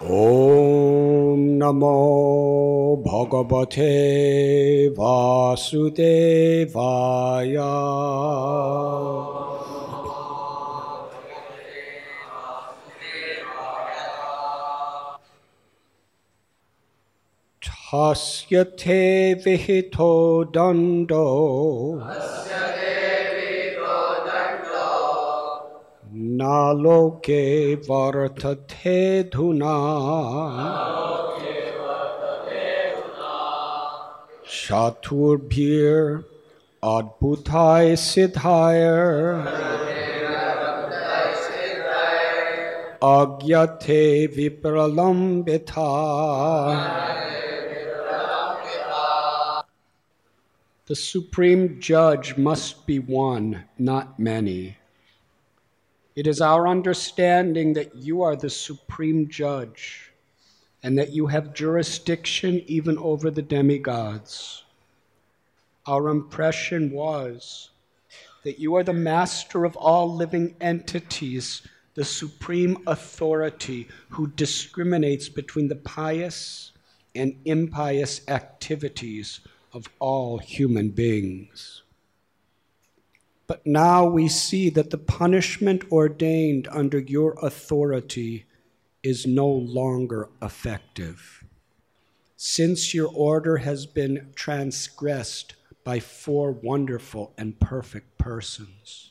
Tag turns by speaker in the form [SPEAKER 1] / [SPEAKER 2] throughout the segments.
[SPEAKER 1] ॐ नमो भगवते वासुदेवाय। तस्य ते विहितो दण्डो न लोके वर्ततेऽधुना चतुर्भिर्अद्भुताय सिद्धाय अज्ञाते विप्रलम्बिता। The Supreme Judge must be one, not many. It is our understanding that you are the Supreme Judge and that you have jurisdiction even over the demigods. Our impression was that you are the master of all living entities, the supreme authority who discriminates between the pious and impious activities of all human beings. But now we see that the punishment ordained under your authority is no longer effective, since your order has been transgressed by 4 wonderful and perfect persons.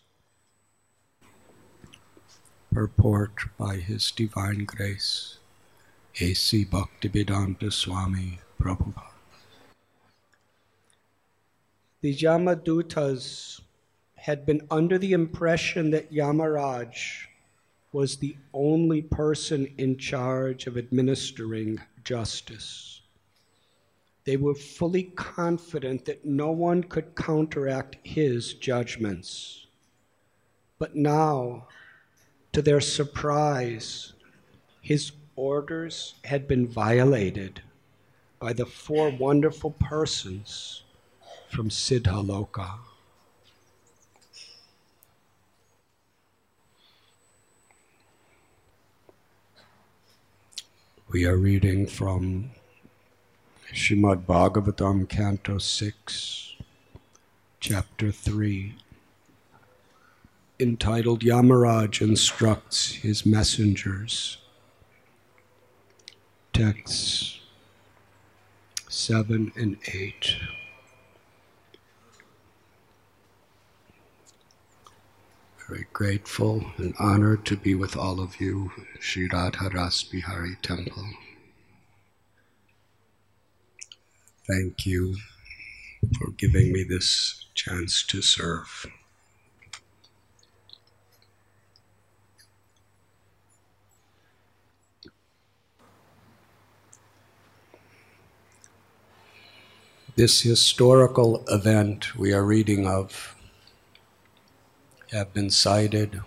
[SPEAKER 1] Purport by His Divine Grace, A.C. Bhaktivedanta Swami Prabhupada. The Yamadutas had been under the impression that Yamaraj was the only person in charge of administering justice. They were fully confident that no one could counteract his judgments. But now, to their surprise, his orders had been violated by the 4 wonderful persons from Siddhaloka. We are reading from Srimad Bhagavatam, Canto 6, Chapter 3, entitled Yamaraj Instructs His Messengers. Texts 7 and 8. Very grateful and honored to be with all of you, Sri Radha Ras Bihari Temple. Thank you for giving me this chance to serve. This historical event we are reading of have been cited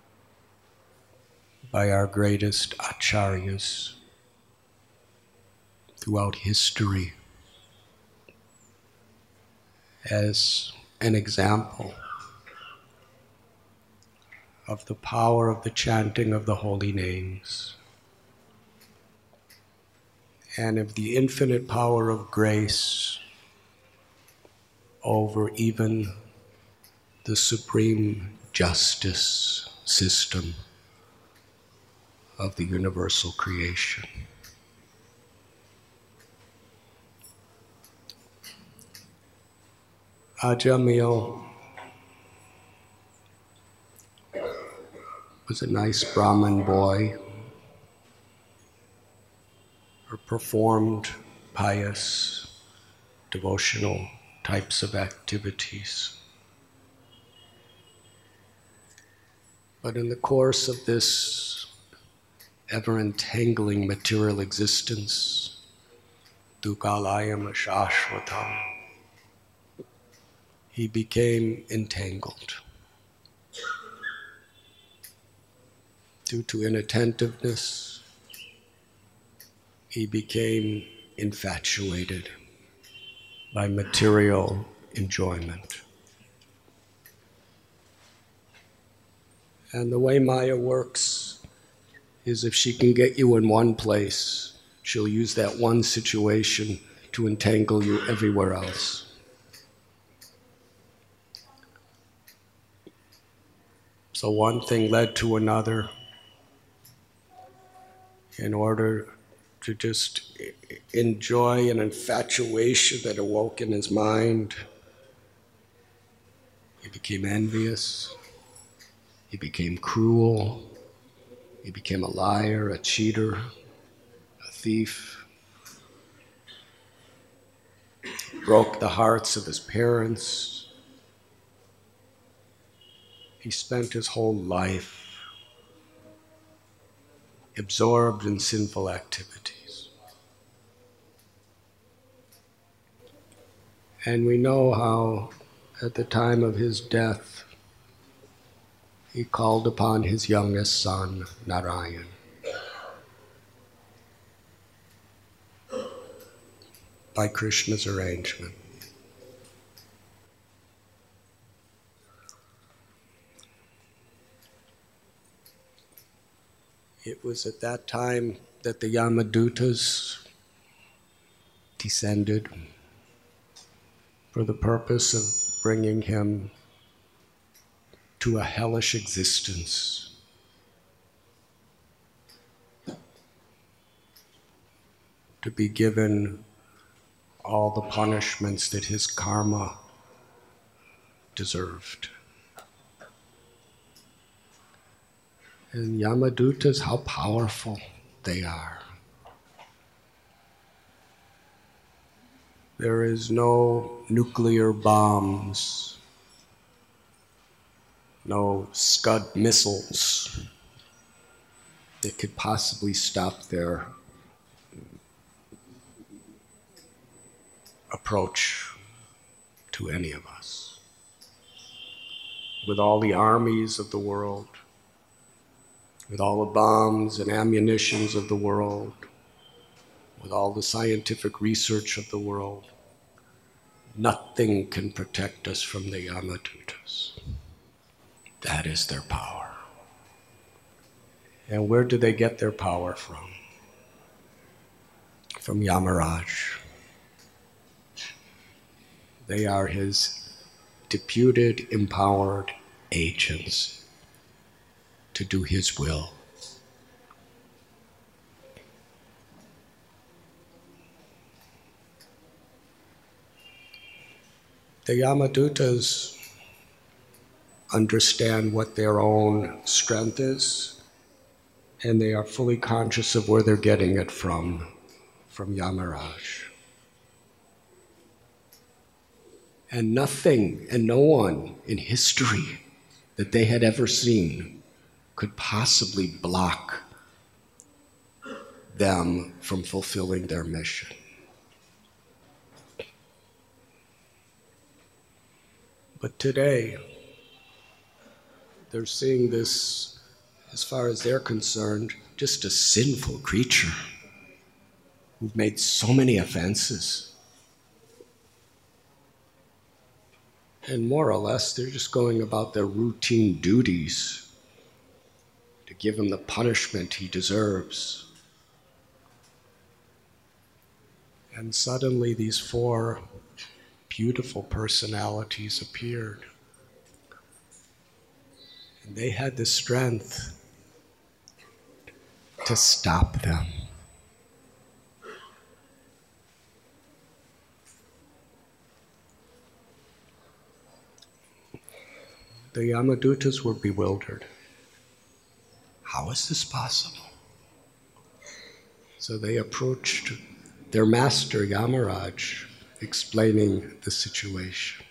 [SPEAKER 1] by our greatest acharyas throughout history as an example of the power of the chanting of the holy names and of the infinite power of grace over even the supreme justice system of the universal creation. Ajamil was a nice Brahmin boy who performed pious, devotional types of activities. But in the course of this ever-entangling material existence, dukkhalayam ashashvatam, he became entangled. Due to inattentiveness, he became infatuated by material enjoyment. And the way Maya works is if she can get you in one place, she'll use that one situation to entangle you everywhere else. So one thing led to another in order to just enjoy an infatuation that awoke in his mind. He became envious. He became cruel. He became a liar, a cheater, a thief. Broke the hearts of his parents. He spent his whole life absorbed in sinful activities. And we know how, at the time of his death, he called upon his youngest son, Narayan. By Krishna's arrangement. It was at that time that the Yamadutas descended for the purpose of bringing him to a hellish existence. To be given all the punishments that his karma deserved. And Yamadutas, how powerful they are. There is no nuclear bombs, no Scud missiles that could possibly stop their approach to any of us. With all the armies of the world, with all the bombs and ammunitions of the world, with all the scientific research of the world, nothing can protect us from the Yamadutas. That is their power. And where do they get their power from? From Yamaraj. They are his deputed, empowered agents to do his will. The Yamadutas understand what their own strength is, and they are fully conscious of where they're getting it from Yamaraj. And nothing and no one in history that they had ever seen could possibly block them from fulfilling their mission. But today, they're seeing this, as far as they're concerned, just a sinful creature who've made so many offenses. And more or less, they're just going about their routine duties to give him the punishment he deserves. And suddenly these four beautiful personalities appeared. And they had the strength to stop them. The Yamadutas were bewildered. How is this possible? So they approached their master, Yamaraj, explaining the situation.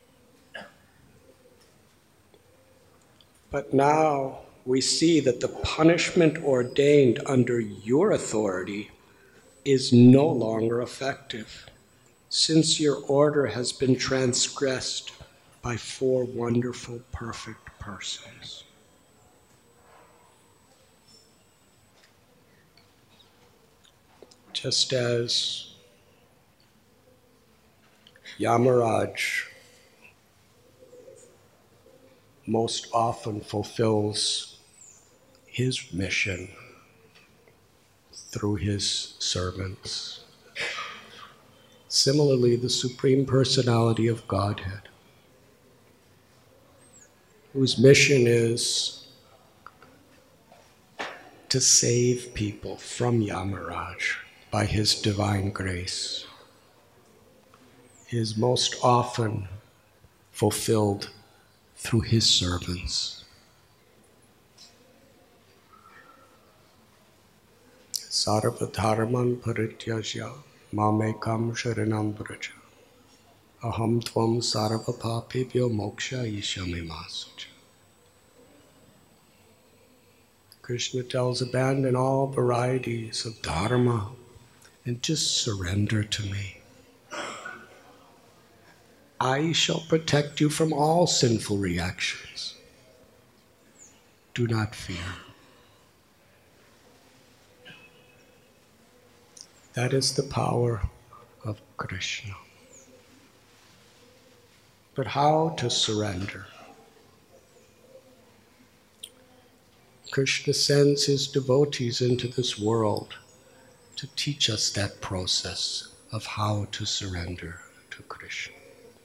[SPEAKER 1] But now we see that the punishment ordained under your authority is no longer effective, since your order has been transgressed by four wonderful, perfect persons. Just as Yamaraj most often fulfills his mission through his servants. Similarly, the Supreme Personality of Godhead, whose mission is to save people from Yamaraj by his divine grace, is most often fulfilled through his servants. Sarva dharman parityajya mamekam sharanam vraja aham tvam sarva papebhyo moksha ishamimasuja. Krishna tells, abandon all varieties of dharma and just surrender to me. I shall protect you from all sinful reactions. Do not fear. That is the power of Krishna. But how to surrender? Krishna sends his devotees into this world to teach us that process of how to surrender to Krishna.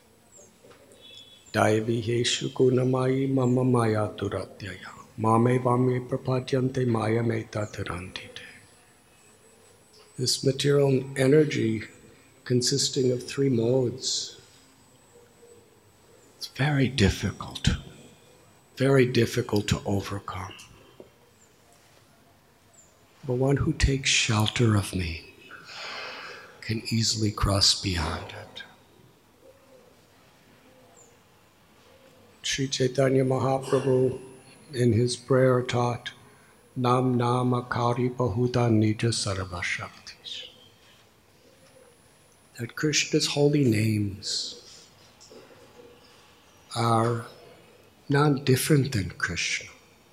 [SPEAKER 1] Daiviheshu gunamayi mama maya duratyaya mame vame prapadyante maya meta tarantite. This material energy consisting of three modes, it's very difficult to overcome. But one who takes shelter of me can easily cross beyond it. Sri Chaitanya Mahaprabhu in his prayer taught, Nam Nama Kari Bahuta Nija Sarva Shaktis. That Krishna's holy names are not different than Krishna.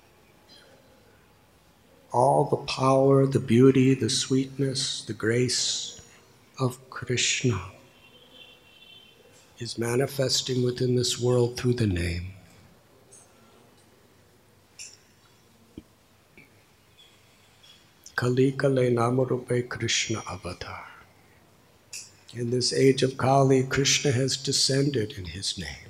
[SPEAKER 1] All the power, the beauty, the sweetness, the grace of Krishna is manifesting within this world through the name. Kali Kale Namarupe Krishna Avatar. In this age of Kali, Krishna has descended in his name.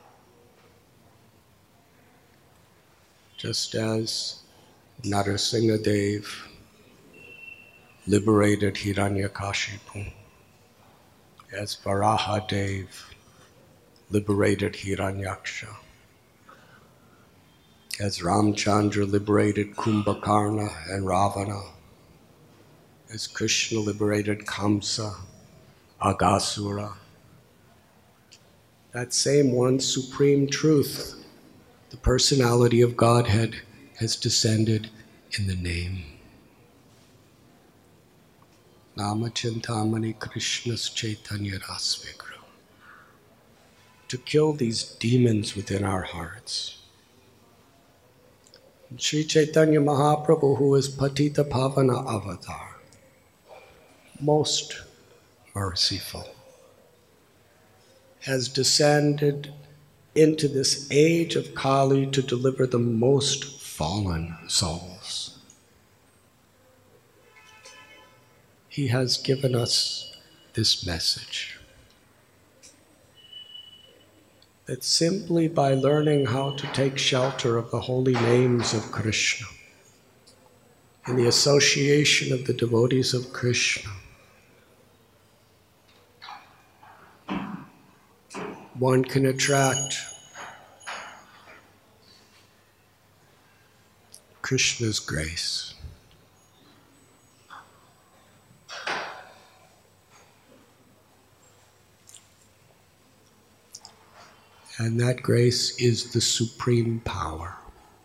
[SPEAKER 1] Just as Narasimhadev liberated Hiranyakashipu, as Varahadev liberated Hiranyaksha, as Ramchandra liberated Kumbhakarna and Ravana, as Krishna liberated Kamsa, Aghasura. That same one supreme truth, the personality of Godhead, has descended in the name. Nama Chintamani Krishna's Chaitanya Rasvigra. To kill these demons within our hearts. And Sri Chaitanya Mahaprabhu, who is Patita Pavana Avatar, most merciful, has descended into this age of Kali to deliver the most fallen souls. He has given us this message, that simply by learning how to take shelter of the holy names of Krishna and the association of the devotees of Krishna, one can attract Krishna's grace. And that grace is the supreme power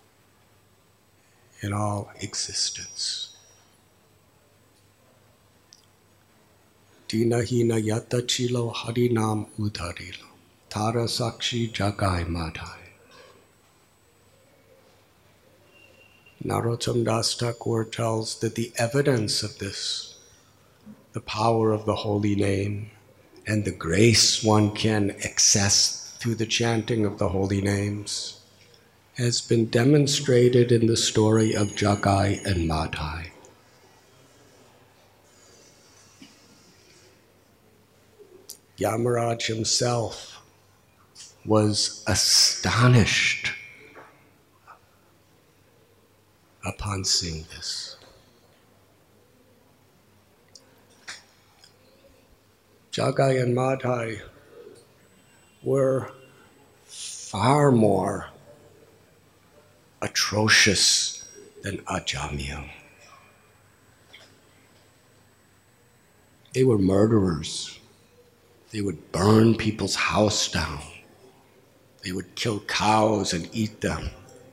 [SPEAKER 1] in all existence. Dinahina yata chilo harinam udharilo, tara sakshi jagai madhai. Narottam Das Thakur tells that the evidence of this, the power of the holy name, and the grace one can access through the chanting of the holy names, has been demonstrated in the story of Jagai and Madhai. Yamaraj himself was astonished upon seeing this. Jagai and Madhai were far more atrocious than Ajamil. They were murderers. They would burn people's house down. They would kill cows and eat them.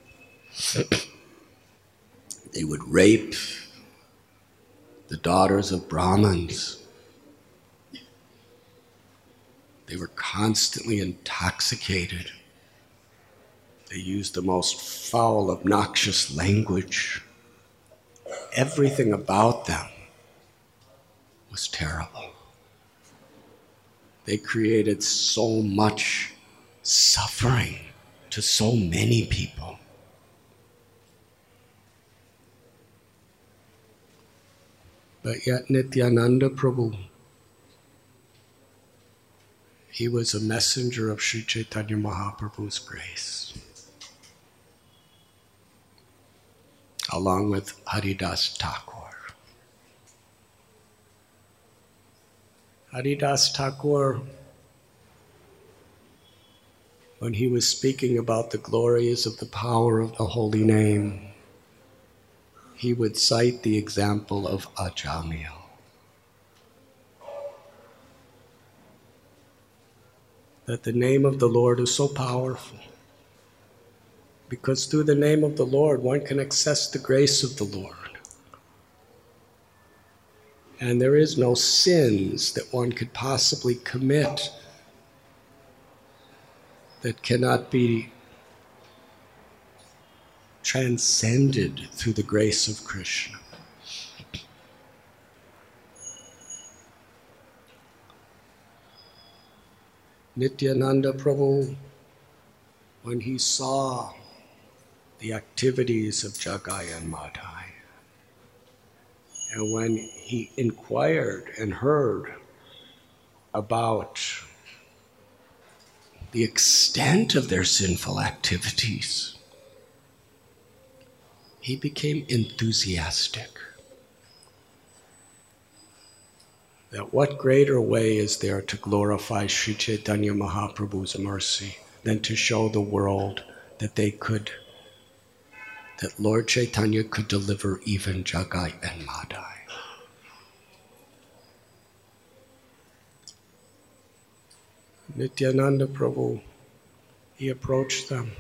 [SPEAKER 1] They would rape the daughters of Brahmins. They were constantly intoxicated. They used the most foul, obnoxious language. Everything about them was terrible. They created so much suffering to so many people. But yet Nityananda Prabhu, he was a messenger of Sri Chaitanya Mahaprabhu's grace, along with Haridas Thakur. Haridas Thakur, when he was speaking about the glories of the power of the holy name, he would cite the example of Ajamil. That the name of the Lord is so powerful, because through the name of the Lord one can access the grace of the Lord. And there is no sins that one could possibly commit that cannot be transcended through the grace of Krishna. Nityananda Prabhu, when he saw the activities of Jagai and Madhai, and when he inquired and heard about the extent of their sinful activities, he became enthusiastic. That what greater way is there to glorify Sri Chaitanya Mahaprabhu's mercy than to show the world that that Lord Chaitanya could deliver even Jagai and Madhai. Nityananda Prabhu, he approached them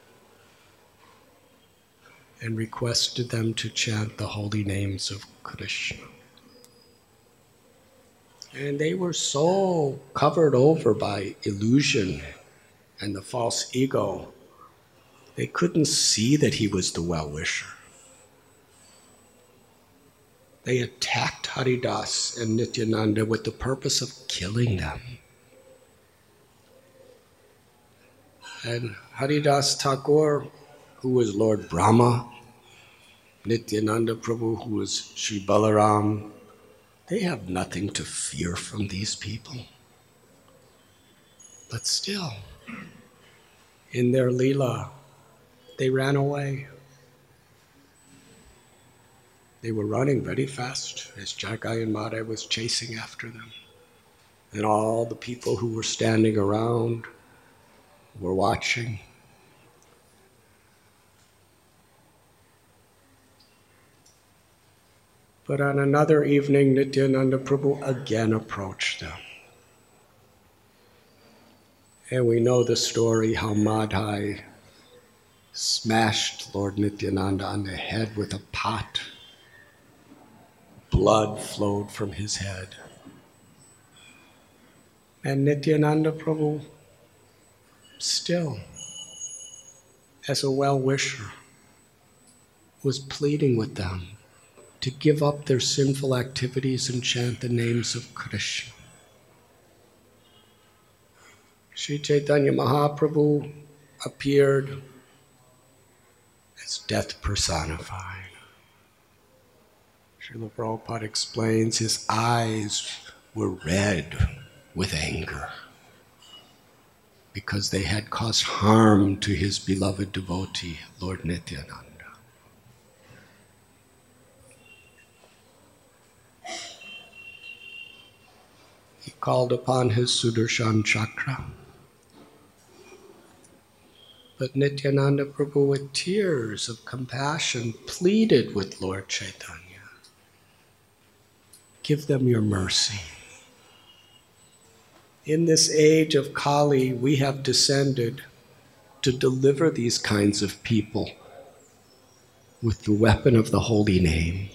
[SPEAKER 1] and requested them to chant the holy names of Krishna. And they were so covered over by illusion and the false ego, they couldn't see that he was the well-wisher. They attacked Haridas and Nityananda with the purpose of killing them. And Haridas Thakur, who was Lord Brahma, Nityananda Prabhu, who was Sri Balaram, they have nothing to fear from these people. But still, in their Leela, they ran away. They were running very fast as Jagai and Madhai was chasing after them. And all the people who were standing around were watching. But on another evening, Nityananda Prabhu again approached them. And we know the story how Madhai smashed Lord Nityananda on the head with a pot. Blood flowed from his head. And Nityananda Prabhu, still, as a well-wisher, was pleading with them to give up their sinful activities and chant the names of Krishna. Sri Chaitanya Mahaprabhu appeared as death personified. Srila Prabhupada explains his eyes were red with anger because they had caused harm to his beloved devotee, Lord Nityananda. He called upon his Sudarshan Chakra. But Nityananda Prabhu, with tears of compassion, pleaded with Lord Chaitanya, give them your mercy. In this age of Kali, we have descended to deliver these kinds of people with the weapon of the holy name.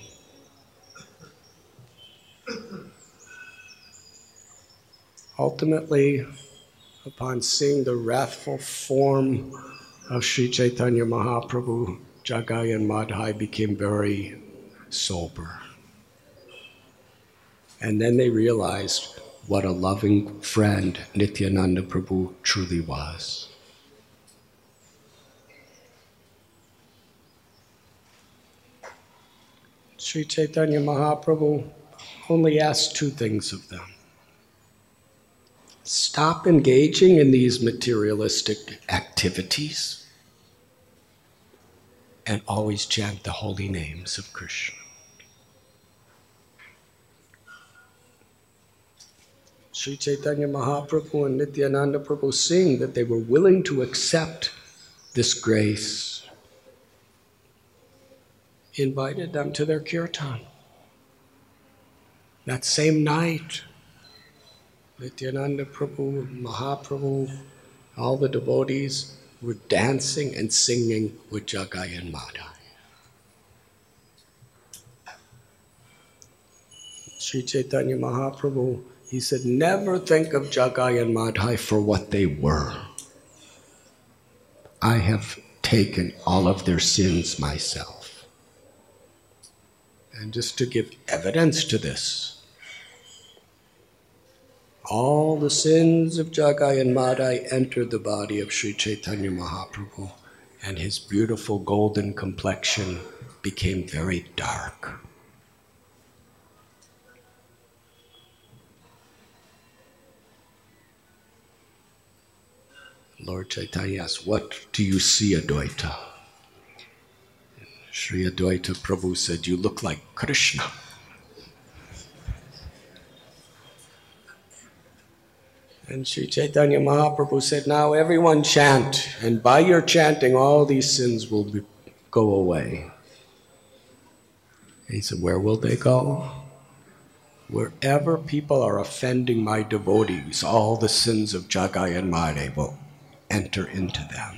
[SPEAKER 1] Ultimately, upon seeing the wrathful form of Sri Chaitanya Mahaprabhu, Jagai and Madhai became very sober. And then they realized what a loving friend Nityananda Prabhu truly was. Sri Chaitanya Mahaprabhu only asked two things of them. Stop engaging in these materialistic activities and always chant the holy names of Krishna. Sri Chaitanya Mahaprabhu and Nityananda Prabhu, seeing that they were willing to accept this grace, invited them to their kirtan. That same night, Nityananda Prabhu, Mahaprabhu, all the devotees were dancing and singing with Jagai and Madhai. Sri Chaitanya Mahaprabhu, he said, never think of Jagai and Madhai for what they were. I have taken all of their sins myself. And just to give evidence to this, all the sins of Jagai and Madhai entered the body of Sri Chaitanya Mahaprabhu, and his beautiful golden complexion became very dark. Lord Chaitanya asked, what do you see, Advaita? Sri Advaita Prabhu said, you look like Krishna. And Sri Chaitanya Mahaprabhu said, now everyone chant, and by your chanting all these sins will go away. He said, where will they go? Wherever people are offending my devotees, all the sins of Jagai and Madhai will enter into them.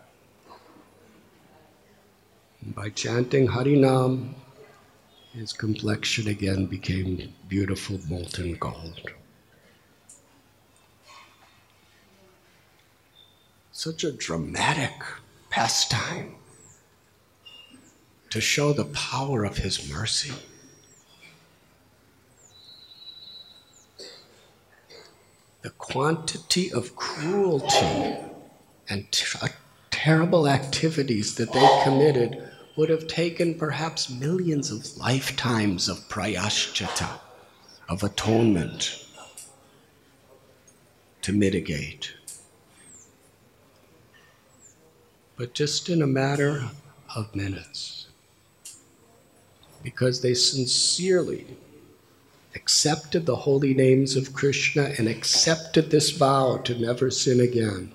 [SPEAKER 1] And by chanting Harinam, his complexion again became beautiful molten gold. Such a dramatic pastime to show the power of his mercy. The quantity of cruelty and terrible activities that they committed would have taken perhaps millions of lifetimes of prayashchita, of atonement, to mitigate. But just in a matter of minutes, because they sincerely accepted the holy names of Krishna and accepted this vow to never sin again,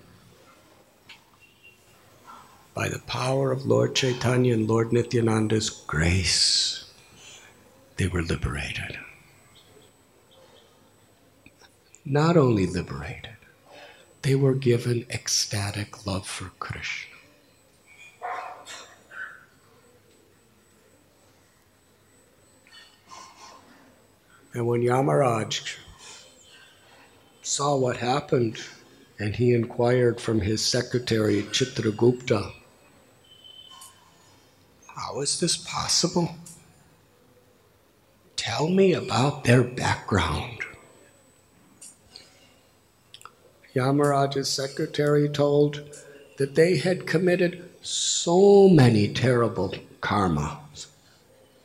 [SPEAKER 1] by the power of Lord Chaitanya and Lord Nityananda's grace, they were liberated. Not only liberated, they were given ecstatic love for Krishna. And when Yamaraj saw what happened, and he inquired from his secretary, Chitragupta, how is this possible? Tell me about their background. Yamaraj's secretary told that they had committed so many terrible karmas.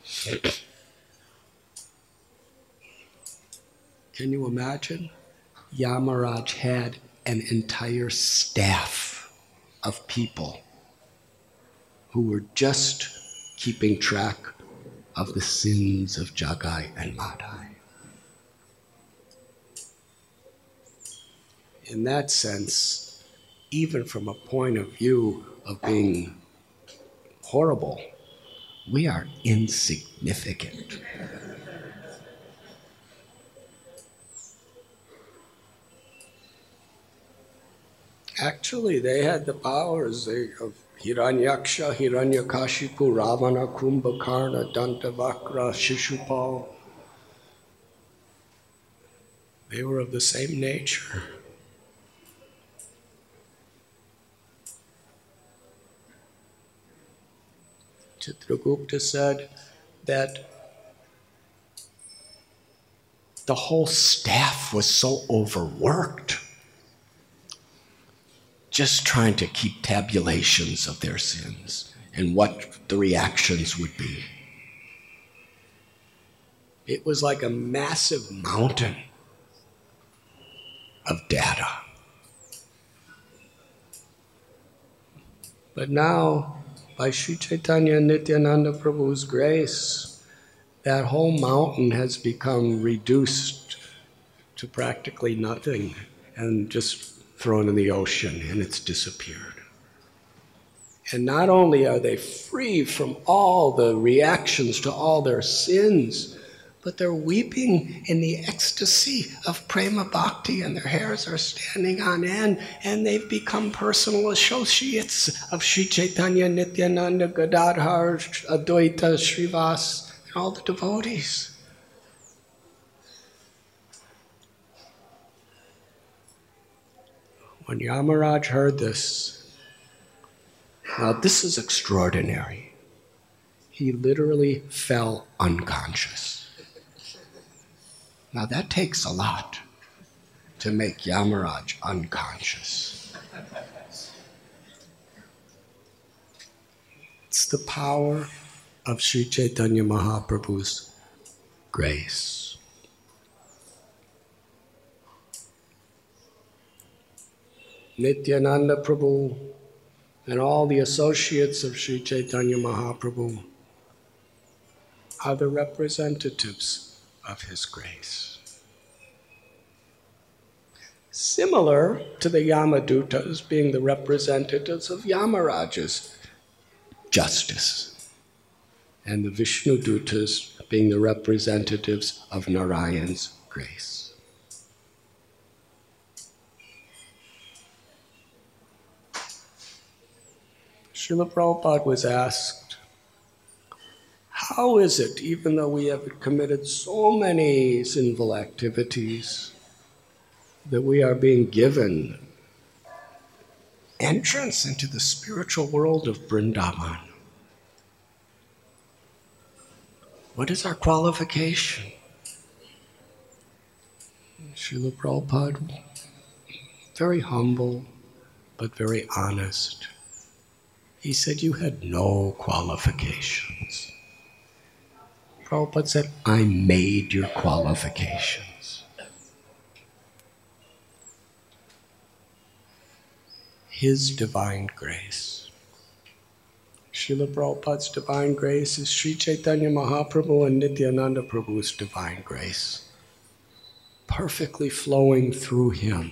[SPEAKER 1] Can you imagine? Yamaraj had an entire staff of people who were just keeping track of the sins of Jagai and Madai. In that sense, even from a point of view of being horrible, we are insignificant. Actually, they had the powers of Hiranyaksha, Hiranyakashipu, Ravana, Kumbhakarna, Dantavakra, Shishupal. They were of the same nature. Chitragupta said that the whole staff was so overworked, just trying to keep tabulations of their sins and what the reactions would be. It was like a massive mountain of data. But now, by Sri Chaitanya Nityananda Prabhu's grace, that whole mountain has become reduced to practically nothing and just thrown in the ocean, and it's disappeared. And not only are they free from all the reactions to all their sins, but they're weeping in the ecstasy of prema bhakti, and their hairs are standing on end, and they've become personal associates of Sri Chaitanya, Nityananda, Gadadhar, Advaita, Srivas, and all the devotees. When Yamaraj heard this, now this is extraordinary. He literally fell unconscious. Now that takes a lot to make Yamaraj unconscious. It's the power of Sri Chaitanya Mahaprabhu's grace. Nityananda Prabhu and all the associates of Sri Chaitanya Mahaprabhu are the representatives of his grace. Similar to the Yamadutas being the representatives of Yamaraja's justice, and the Vishnudutas being the representatives of Narayan's grace. Srila Prabhupada was asked, how is it, even though we have committed so many sinful activities, that we are being given entrance into the spiritual world of Vrindavan? What is our qualification? Srila Prabhupada, very humble, but very honest. He said, you had no qualifications. Prabhupada said, I made your qualifications. His divine grace. Srila Prabhupada's divine grace is Sri Chaitanya Mahaprabhu and Nityananda Prabhu's divine grace, perfectly flowing through him.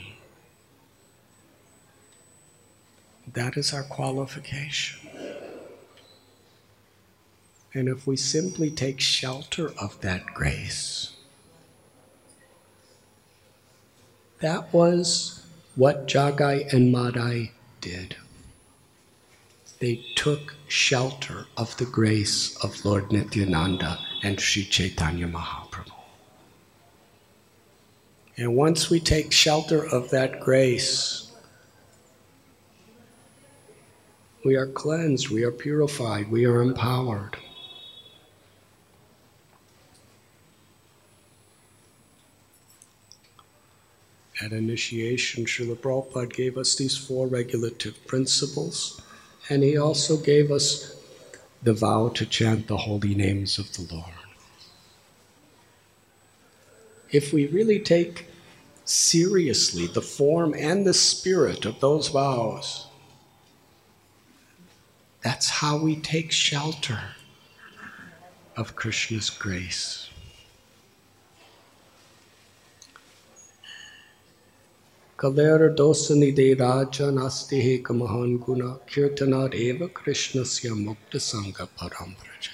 [SPEAKER 1] That is our qualification. And if we simply take shelter of that grace, that was what Jagai and Madai did. They took shelter of the grace of Lord Nityananda and Sri Chaitanya Mahaprabhu. And once we take shelter of that grace, we are cleansed, we are purified, we are empowered. At initiation, Srila Prabhupada gave us these 4 regulative principles, and he also gave us the vow to chant the holy names of the Lord. If we really take seriously the form and the spirit of those vows, that's how we take shelter of Krishna's grace. Kalera dosanide rajan astihe kamahan guna kirtanad eva krishnasya mukta sangha param praja.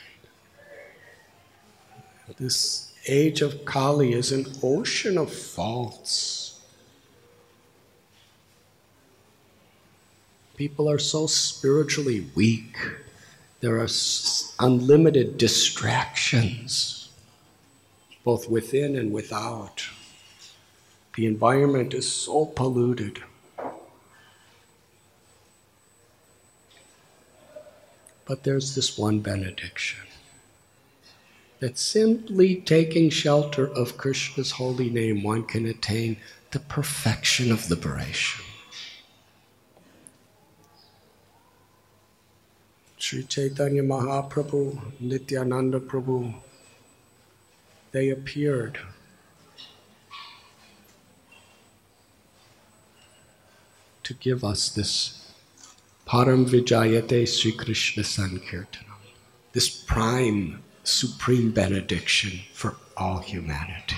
[SPEAKER 1] This age of Kali is an ocean of faults. People are so spiritually weak. There are unlimited distractions, both within and without. The environment is so polluted. But there's this one benediction, that simply taking shelter of Krishna's holy name, one can attain the perfection of liberation. Sri Chaitanya Mahaprabhu, Nityananda Prabhu, they appeared to give us this Param Vijayate Sri Krishna Sankirtanam, this prime, supreme benediction for all humanity.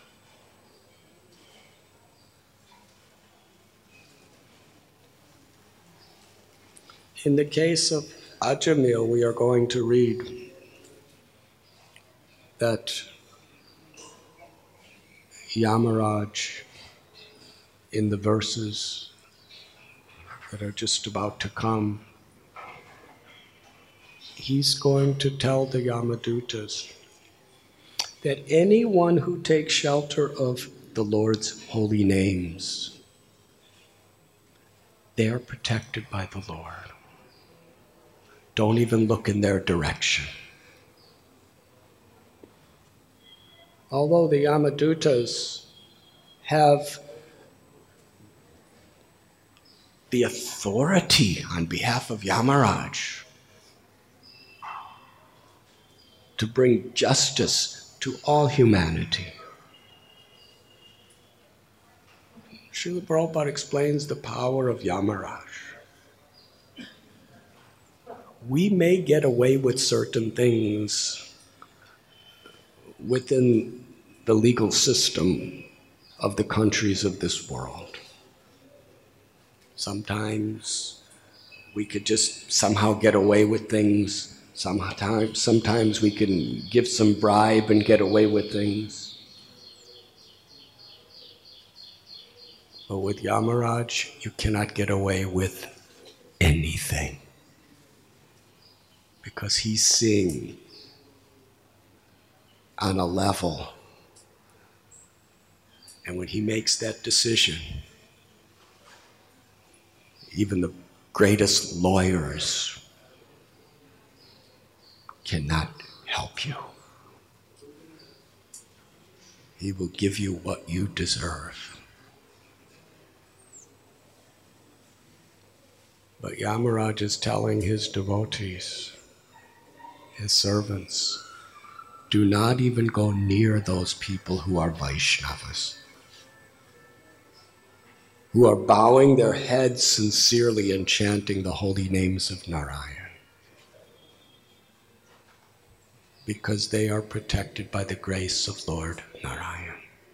[SPEAKER 1] In the case of Ajamil, we are going to read that Yamaraj, in the verses that are just about to come, he's going to tell the Yamadutas that anyone who takes shelter of the Lord's holy names, they are protected by the Lord. Don't even look in their direction. Although the Yamadutas have the authority on behalf of Yamaraj to bring justice to all humanity, Srila Prabhupada explains the power of Yamaraj. We may get away with certain things within the legal system of the countries of this world. Sometimes we could just somehow get away with things. Sometimes we can give some bribe and get away with things. But with Yamaraj, you cannot get away with anything, because he's seeing on a level. And when he makes that decision, even the greatest lawyers cannot help you. He will give you what you deserve. But Yamaraj is telling his devotees, his servants, do not even go near those people who are Vaishnavas, who are bowing their heads sincerely and chanting the holy names of Narayan, because they are protected by the grace of Lord Narayan.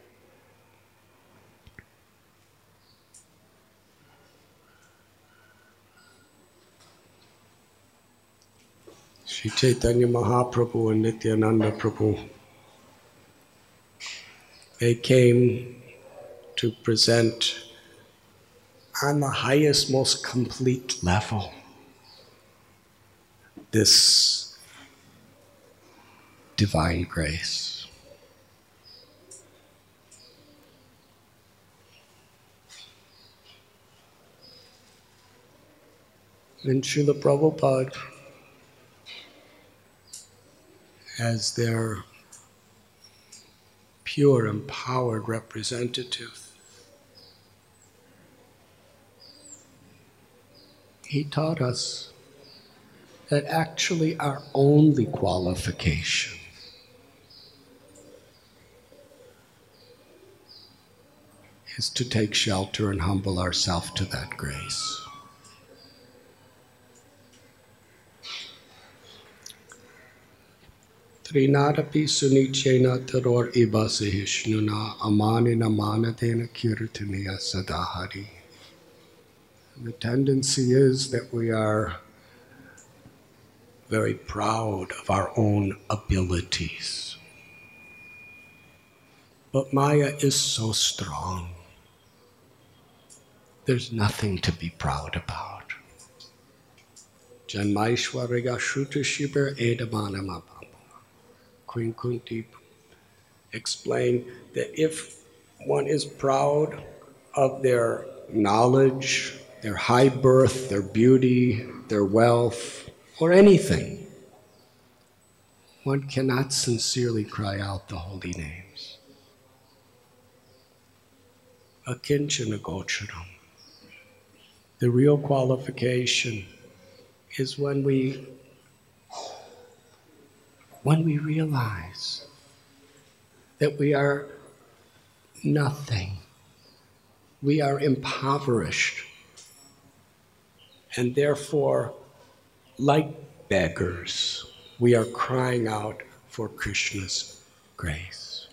[SPEAKER 1] Sri Chaitanya Mahaprabhu and Nityananda Prabhu, they came to present on the highest, most complete level this divine grace. And Srila Prabhupada, as their pure, empowered representative, he taught us that actually our only qualification is to take shelter and humble ourselves to that grace. Trinadapi sunichena taror ibasihishnuna amanina manatena kirtaniya sadahari. The tendency is that we are very proud of our own abilities. But Maya is so strong. There's nothing to be proud about. Janmaishwarya Shruta Shibir Edamanamabam. Queen Kunti explained that if one is proud of their knowledge, their high birth, their beauty, their wealth, or anything, one cannot sincerely cry out the holy names. Akinchana Gocharam. The real qualification is when we realize that we are nothing. We are impoverished. And therefore, like beggars, we are crying out for Krishna's grace.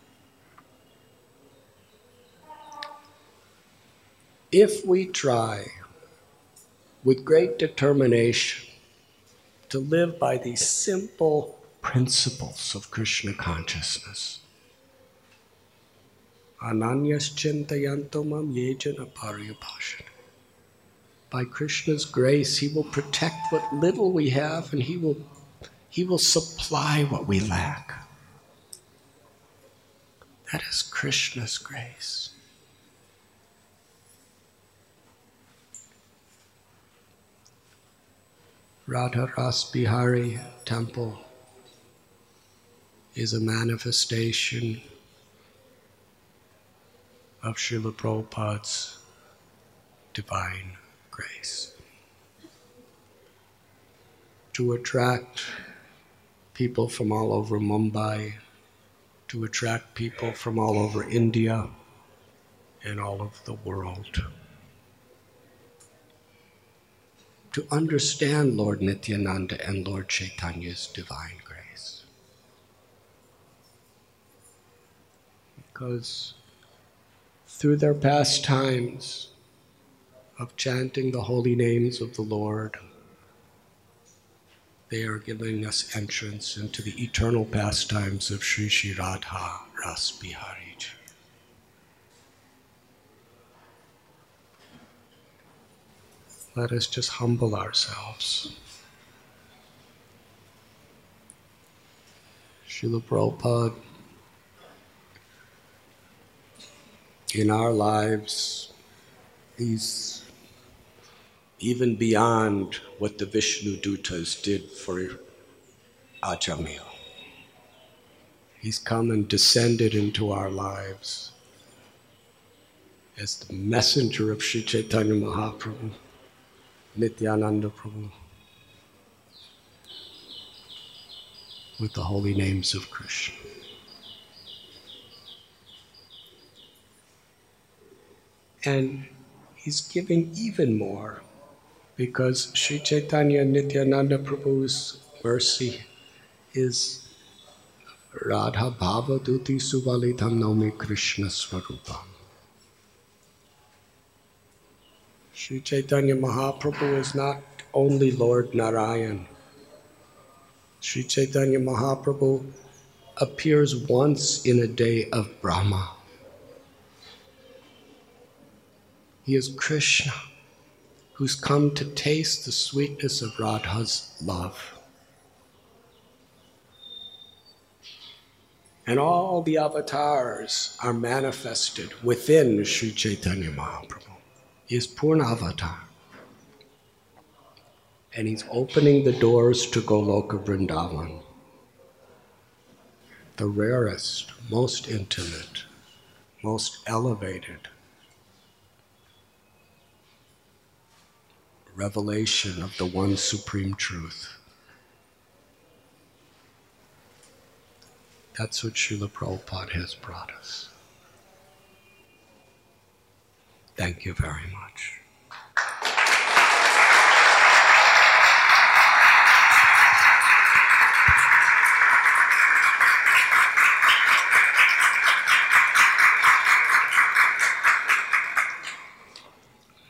[SPEAKER 1] If we try with great determination to live by these simple principles of Krishna consciousness, Ananyas chintayantomam yejana paryapashana. By Krishna's grace, He will protect what little we have, and He will supply what we lack. That is Krishna's grace. Radha Ras Bihari Temple is a manifestation of Srila Prabhupada's divine grace. To attract people from all over Mumbai, to attract people from all over India and all over the world. To understand Lord Nityananda and Lord Chaitanya's divine grace. Because through their pastimes of chanting the holy names of the Lord, they are giving us entrance into the eternal pastimes of Sri Sri Radha Ras Bihari. Let us just humble ourselves. Srila Prabhupada, in our lives, he's even beyond what the Vishnu Dutas did for Ajamil. He's come and descended into our lives as the messenger of Sri Chaitanya Mahaprabhu, Nityananda Prabhu, with the holy names of Krishna. And he's giving even more, because Sri Chaitanya Nityananda Prabhu's mercy is Radha Bhava Duti Subalitam Naumi Krishna Swarupam. Sri Chaitanya Mahaprabhu is not only Lord Narayan. Sri Chaitanya Mahaprabhu appears once in a day of Brahma. He is Krishna, who's come to taste the sweetness of Radha's love. And all the avatars are manifested within Sri Chaitanya Mahaprabhu. He is Purna Avatar. And he's opening the doors to Goloka Vrindavan, the rarest, most intimate, most elevated revelation of the one supreme truth. That's what Srila Prabhupada has brought us. Thank you very much.